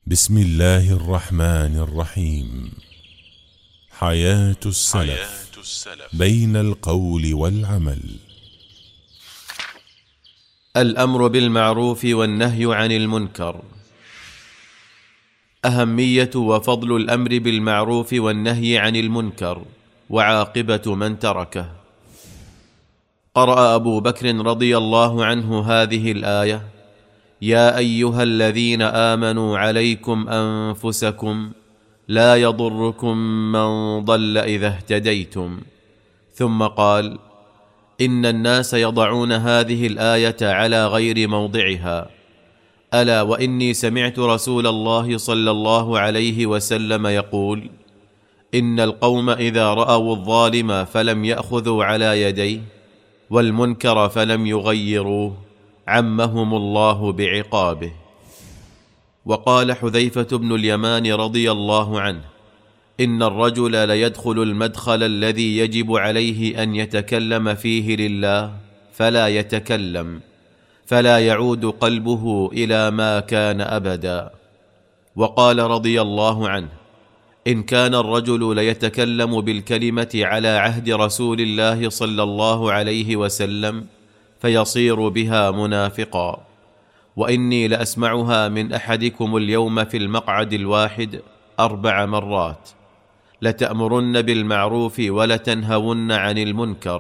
بسم الله الرحمن الرحيم. حياة السلف بين القول والعمل. الأمر بالمعروف والنهي عن المنكر. أهمية وفضل الأمر بالمعروف والنهي عن المنكر وعاقبة من تركه. قرأ أبو بكر رضي الله عنه هذه الآية: يا أيها الذين آمنوا عليكم أنفسكم لا يضركم من ضل إذا اهتديتم. ثم قال: إن الناس يضعون هذه الآية على غير موضعها. ألا وإني سمعت رسول الله صلى الله عليه وسلم يقول: إن القوم إذا رأوا الظالم فلم يأخذوا على يديه والمنكر فلم يغيروه عمهم الله بعقابه. وقال حذيفة بن اليمان رضي الله عنه: إن الرجل ليدخل المدخل الذي يجب عليه أن يتكلم فيه لله فلا يتكلم، فلا يعود قلبه إلى ما كان أبدا. وقال رضي الله عنه: إن كان الرجل ليتكلم بالكلمة على عهد رسول الله صلى الله عليه وسلم فيصير بها منافقا، وإني لأسمعها من أحدكم اليوم في المقعد الواحد 4 مرات: لتأمرن بالمعروف ولتنهون عن المنكر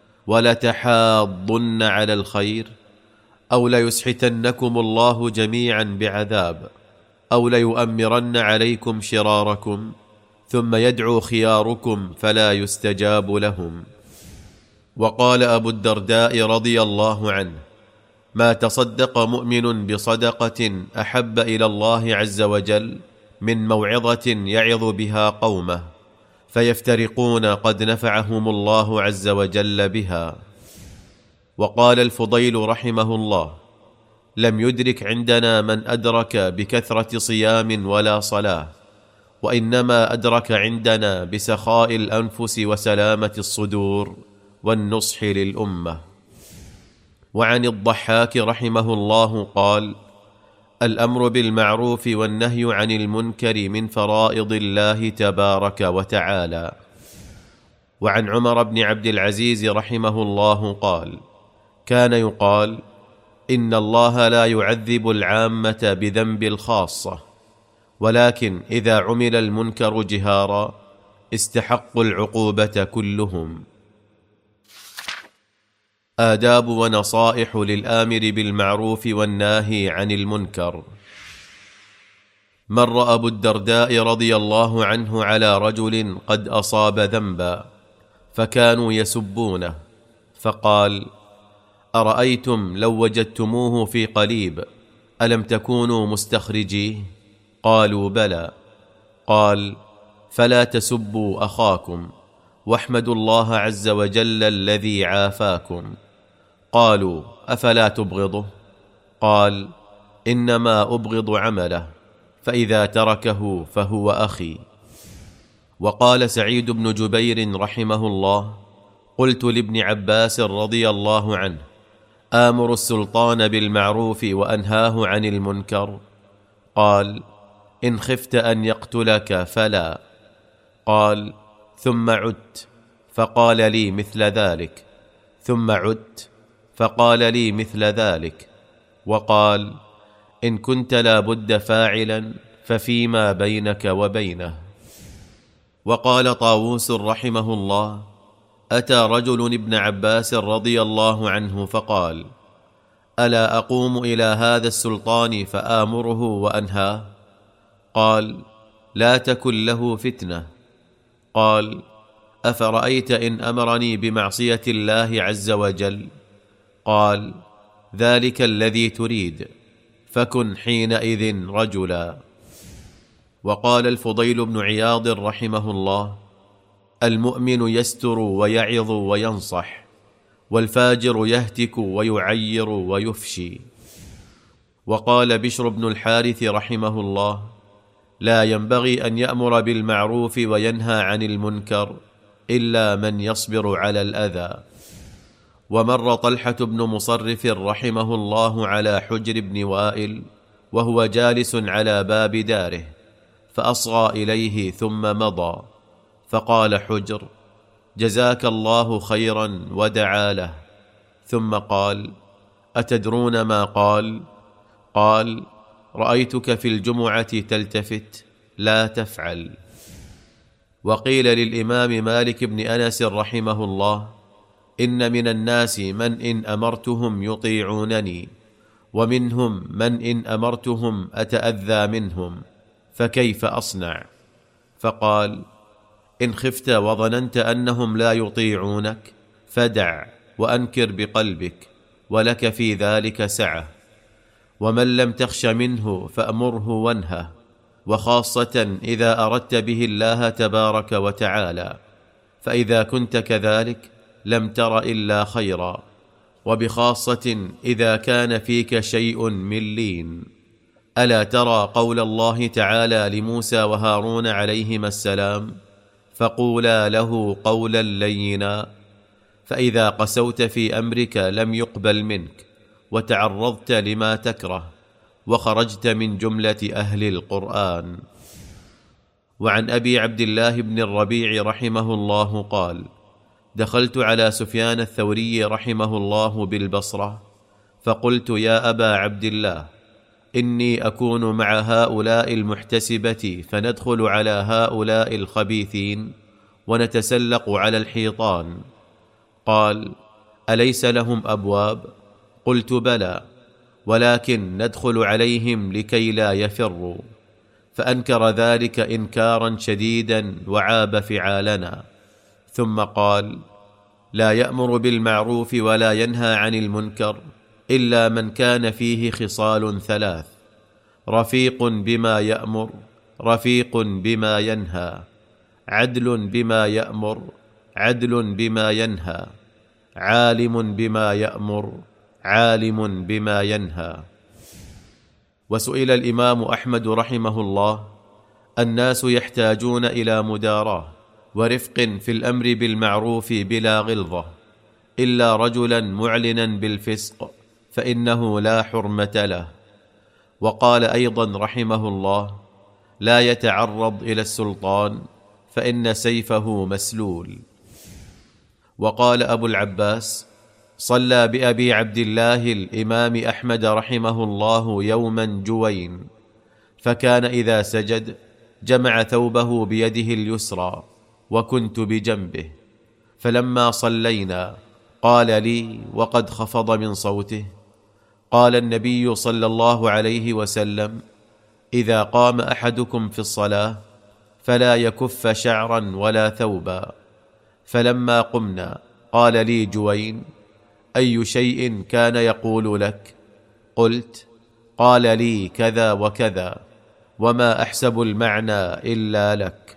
ولتحاضن على الخير، أو ليسحتنكم الله جميعا بعذاب، أو ليؤمرن عليكم شراركم ثم يدعو خياركم فلا يستجاب لهم. وقال أبو الدرداء رضي الله عنه: ما تصدق مؤمن بصدقة أحب إلى الله عز وجل من موعظة يعظ بها قومه فيفترقون قد نفعهم الله عز وجل بها. وقال الفضيل رحمه الله: لم يدرك عندنا من أدرك بكثرة صيام ولا صلاة، وإنما أدرك عندنا بسخاء الأنفس وسلامة الصدور والنصح للأمة. وعن الضحاك رحمه الله قال: الأمر بالمعروف والنهي عن المنكر من فرائض الله تبارك وتعالى. وعن عمر بن عبد العزيز رحمه الله قال: كان يقال: إن الله لا يعذب العامة بذنب الخاصة، ولكن إذا عمل المنكر جهارا استحقوا العقوبة كلهم. آداب ونصائح للآمر بالمعروف والناهي عن المنكر. مر أبو الدرداء رضي الله عنه على رجل قد أصاب ذنبا فكانوا يسبونه، فقال: أرأيتم لو وجدتموه في قليب ألم تكونوا مستخرجيه؟ قالوا: بلى. قال: فلا تسبوا أخاكم واحمدوا الله عز وجل الذي عافاكم. قالوا: أفلا تبغضه؟ قال: إنما أبغض عمله، فإذا تركه فهو أخي. وقال سعيد بن جبير رحمه الله: قلت لابن عباس رضي الله عنه: آمر السلطان بالمعروف وأنهاه عن المنكر؟ قال: إن خفت أن يقتلك فلا. قال: ثم عدت فقال لي مثل ذلك، ثم عدت فقال لي مثل ذلك، وقال: إن كنت لا بد فاعلا ففيما بينك وبينه. وقال طاووس رحمه الله: أتى رجل ابن عباس رضي الله عنه فقال: ألا أقوم إلى هذا السلطان فآمره وأنهاه؟ قال: لا تكن له فتنة. قال: أفرأيت إن أمرني بمعصية الله عز وجل؟ قال: ذلك الذي تريد، فكن حينئذ رجلا. وقال الفضيل بن عياض رحمه الله: المؤمن يستر ويعظ وينصح، والفاجر يهتك ويعير ويفشي. وقال بشر بن الحارث رحمه الله: لا ينبغي أن يأمر بالمعروف وينهى عن المنكر إلا من يصبر على الأذى. ومر طلحة بن مصرف رحمه الله على حجر بن وائل وهو جالس على باب داره، فأصغى إليه ثم مضى، فقال حجر: جزاك الله خيرا، ودعا له، ثم قال: أتدرون ما قال؟ قال: رأيتك في الجمعة تلتفت، لا تفعل. وقيل للإمام مالك بن أنس رحمه الله: إن من الناس من إن أمرتهم يطيعونني، ومنهم من إن أمرتهم أتأذى منهم، فكيف أصنع؟ فقال: إن خفت وظننت أنهم لا يطيعونك فدع وأنكر بقلبك، ولك في ذلك سعة. ومن لم تخش منه فأمره وانهه، وخاصة إذا أردت به الله تبارك وتعالى، فإذا كنت كذلك لم تر إلا خيرا، وبخاصة إذا كان فيك شيء من لين. ألا ترى قول الله تعالى لموسى وهارون عليهما السلام: فقولا له قولا لينا. فإذا قسوت في أمرك لم يقبل منك، وتعرضت لما تكره، وخرجت من جملة أهل القرآن. وعن أبي عبد الله بن الربيع رحمه الله قال: دخلت على سفيان الثوري رحمه الله بالبصرة، فقلت: يا أبا عبد الله، إني أكون مع هؤلاء المحتسبة فندخل على هؤلاء الخبيثين ونتسلق على الحيطان. قال: أليس لهم أبواب؟ قلت: بلى، ولكن ندخل عليهم لكي لا يفروا. فأنكر ذلك إنكارا شديدا وعاب فعالنا، ثم قال: لا يأمر بالمعروف ولا ينهى عن المنكر إلا من كان فيه خصال ثلاث: رفيق بما يأمر، رفيق بما ينهى، عدل بما يأمر، عدل بما ينهى، عالم بما يأمر، عالم بما ينهى. وسئل الإمام أحمد رحمه الله: الناس يحتاجون إلى مداراة ورفق في الأمر بالمعروف بلا غلظة، إلا رجلا معلنا بالفسق فإنه لا حرمة له. وقال أيضا رحمه الله: لا يتعرض إلى السلطان فإن سيفه مسلول. وقال أبو العباس: صلى بأبي عبد الله الإمام أحمد رحمه الله يوما جوين، فكان إذا سجد جمع ثوبه بيده اليسرى، وكنت بجنبه، فلما صلينا قال لي وقد خفض من صوته: قال النبي صلى الله عليه وسلم: إذا قام أحدكم في الصلاة فلا يكف شعرا ولا ثوبا. فلما قمنا قال لي جوين: أي شيء كان يقول لك؟ قلت: قال لي كذا وكذا، وما أحسب المعنى إلا لك.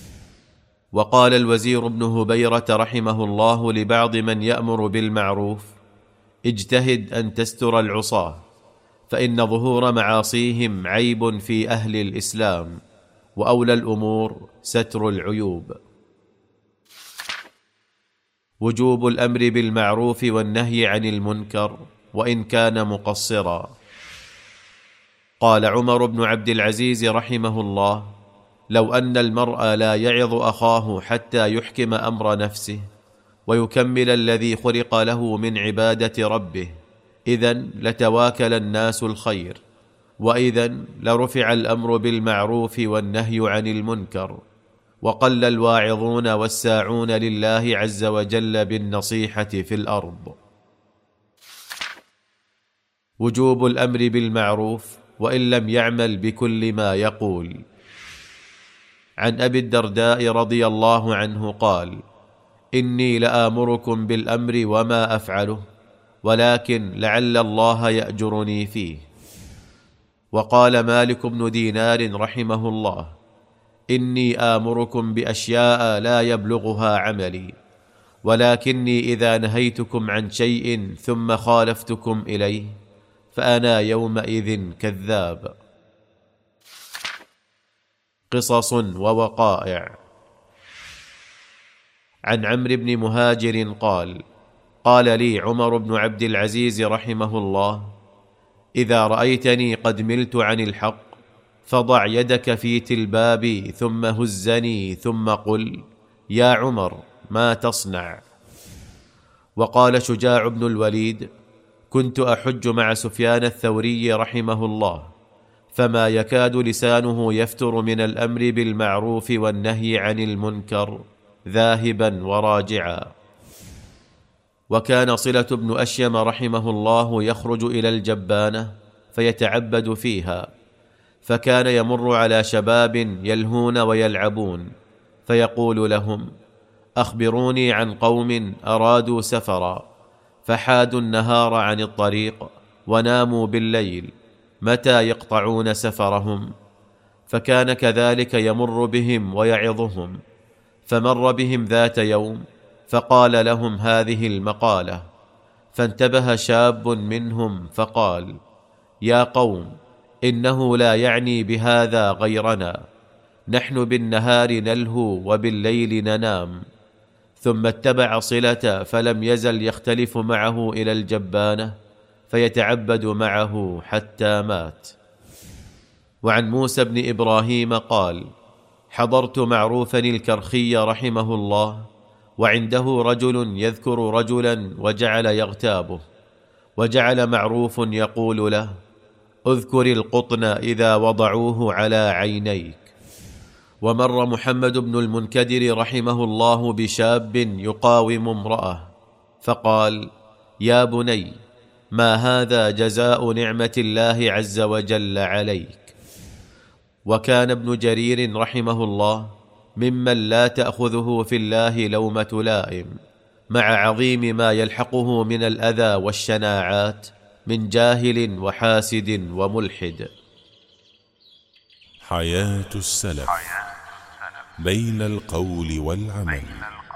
وقال الوزير بن هبيرة رحمه الله لبعض من يأمر بالمعروف: اجتهد أن تستر العصاة، فإن ظهور معاصيهم عيب في أهل الإسلام، وأولى الأمور ستر العيوب. وجوب الأمر بالمعروف والنهي عن المنكر وإن كان مقصرا. قال عمر بن عبد العزيز رحمه الله: لو أن المرء لا يعظ أخاه حتى يحكم أمر نفسه ويكمل الذي خلق له من عبادة ربه، إذن لتواكل الناس الخير، وإذن لرفع الأمر بالمعروف والنهي عن المنكر، وقل الواعظون والساعون لله عز وجل بالنصيحة في الأرض. وجوب الأمر بالمعروف وإن لم يعمل بكل ما يقول. عن أبي الدرداء رضي الله عنه قال: إني لآمركم بالأمر وما أفعله، ولكن لعل الله يأجرني فيه. وقال مالك بن دينار رحمه الله: إني آمركم بأشياء لا يبلغها عملي، ولكني إذا نهيتكم عن شيء ثم خالفتكم إليه فأنا يومئذ كذاب. قصص ووقائع. عن عمرو بن مهاجر قال: قال لي عمر بن عبد العزيز رحمه الله: إذا رأيتني قد ملت عن الحق فضع يدك في تلبابي ثم هزني ثم قل: يا عمر ما تصنع؟ وقال شجاع بن الوليد: كنت أحج مع سفيان الثوري رحمه الله، فما يكاد لسانه يفتر من الأمر بالمعروف والنهي عن المنكر ذاهبا وراجعا. وكان صلة بن أشيم رحمه الله يخرج إلى الجبانة فيتعبد فيها، فكان يمر على شباب يلهون ويلعبون فيقول لهم: أخبروني عن قوم أرادوا سفرا فحادوا النهار عن الطريق وناموا بالليل، متى يقطعون سفرهم؟ فكان كذلك يمر بهم ويعظهم. فمر بهم ذات يوم فقال لهم هذه المقالة، فانتبه شاب منهم فقال: يا قوم، إنه لا يعني بهذا غيرنا، نحن بالنهار نلهو وبالليل ننام. ثم اتبع صلة فلم يزل يختلف معه إلى الجبانة فيتعبد معه حتى مات. وعن موسى بن إبراهيم قال: حضرت معروفا الكرخي رحمه الله، وعنده رجل يذكر رجلا وجعل يغتابه، وجعل معروف يقول له: اذكر القطن إذا وضعوه على عينيك. ومر محمد بن المنكدر رحمه الله بشاب يقاوم امرأة فقال: يا بني، ما هذا جزاء نعمة الله عز وجل عليك؟ وكان ابن جرير رحمه الله ممن لا تأخذه في الله لومة لائم، مع عظيم ما يلحقه من الأذى والشناعات من جاهل وحاسد وملحد. حياة السلف بين القول والعمل.